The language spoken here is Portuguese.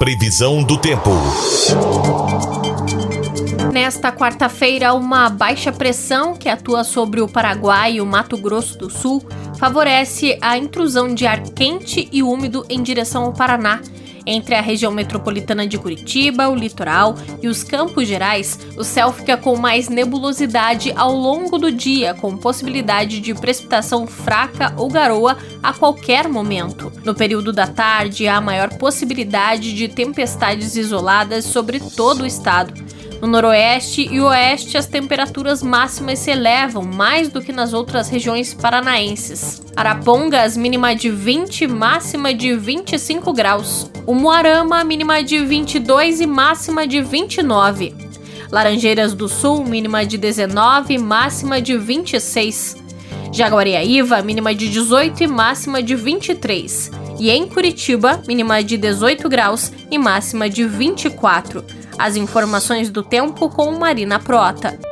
Previsão do tempo. Nesta quarta-feira, uma baixa pressão que atua sobre o Paraguai e o Mato Grosso do Sul favorece a intrusão de ar quente e úmido em direção ao Paraná. Entre a região metropolitana de Curitiba, o litoral e os Campos Gerais, o céu fica com mais nebulosidade ao longo do dia, com possibilidade de precipitação fraca ou garoa a qualquer momento. No período da tarde, há maior possibilidade de tempestades isoladas sobre todo o estado. No noroeste e oeste, as temperaturas máximas se elevam mais do que nas outras regiões paranaenses. Arapongas, mínima de 20, máxima de 25 graus. Umuarama, mínima de 22 e máxima de 29. Laranjeiras do Sul, mínima de 19, máxima de 26. Jaguariaíva, mínima de 18 e máxima de 23. E em Curitiba, mínima de 18 graus e máxima de 24. As informações do tempo com Marina Prota.